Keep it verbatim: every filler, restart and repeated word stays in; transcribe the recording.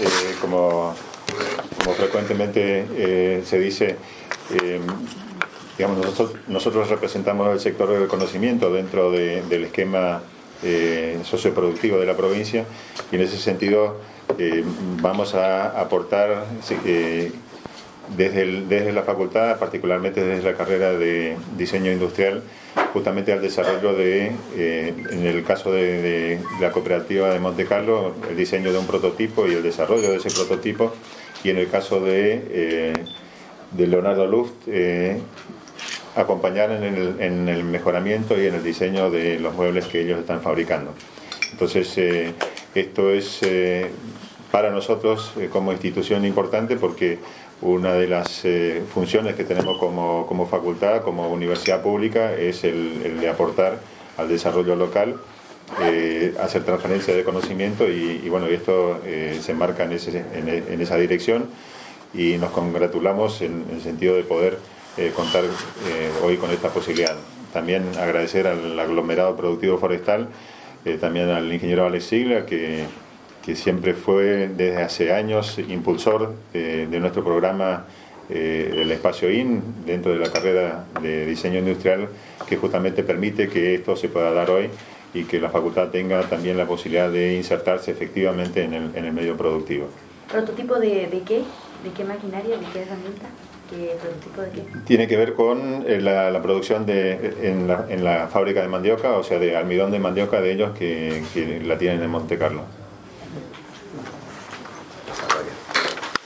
eh, como, como frecuentemente eh, se dice, eh, digamos, nosotros, nosotros representamos el sector del conocimiento dentro de, del esquema eh, socioproductivo de la provincia, y en ese sentido eh, vamos a aportar eh, desde, el, desde la facultad, particularmente desde la carrera de diseño industrial, justamente al desarrollo de, eh, en el caso de, de la cooperativa de Monte Carlo, el diseño de un prototipo y el desarrollo de ese prototipo, y en el caso de, eh, de Leonardo Luft, eh, acompañar en el, en el mejoramiento y en el diseño de los muebles que ellos están fabricando. Entonces, eh, esto es eh, para nosotros eh, como institución importante, porque una de las eh, funciones que tenemos como, como facultad, como universidad pública, es el, el de aportar al desarrollo local, eh, hacer transferencia de conocimiento, y, y bueno, esto eh, se enmarca en, ese, en, en esa dirección, y nos congratulamos en, en el sentido de poder eh, contar eh, hoy con esta posibilidad. También agradecer al aglomerado productivo forestal, eh, también al ingeniero Alex Sigla, que que siempre fue desde hace años impulsor eh, de nuestro programa eh, el Espacio I N dentro de la carrera de diseño industrial, que justamente permite que esto se pueda dar hoy y que la facultad tenga también la posibilidad de insertarse efectivamente en el, en el medio productivo. ¿Prototipo de, de qué? ¿De qué maquinaria? ¿De qué herramienta? ¿Qué prototipo de qué? Tiene que ver con eh, la, la producción de, en, la, en la fábrica de mandioca, o sea, de almidón de mandioca de ellos que, que la tienen en Monte Carlo.